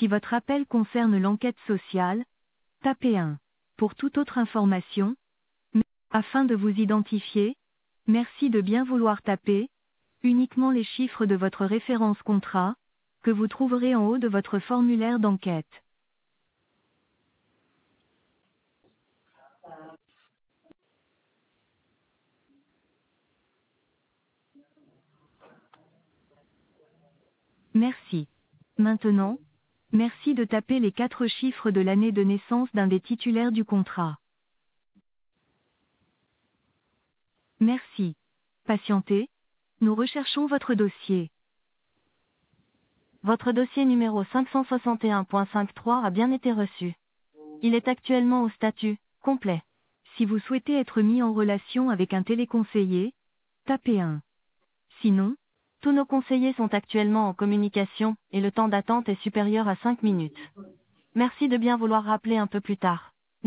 Si votre appel concerne l'enquête sociale, tapez 1. Pour toute autre information, afin de vous identifier, merci de bien vouloir taper uniquement les chiffres de votre référence contrat, que vous trouverez en haut de votre formulaire d'enquête. Merci. Maintenant, merci de taper les 4 chiffres de l'année de naissance d'un des titulaires du contrat. Merci. Patientez, nous recherchons votre dossier. Votre dossier numéro 561.53 a bien été reçu. Il est actuellement au statut complet. Si vous souhaitez être mis en relation avec un téléconseiller, tapez 1. Sinon, tous nos conseillers sont actuellement en communication et le temps d'attente est supérieur à 5 minutes. Merci de bien vouloir rappeler un peu plus tard.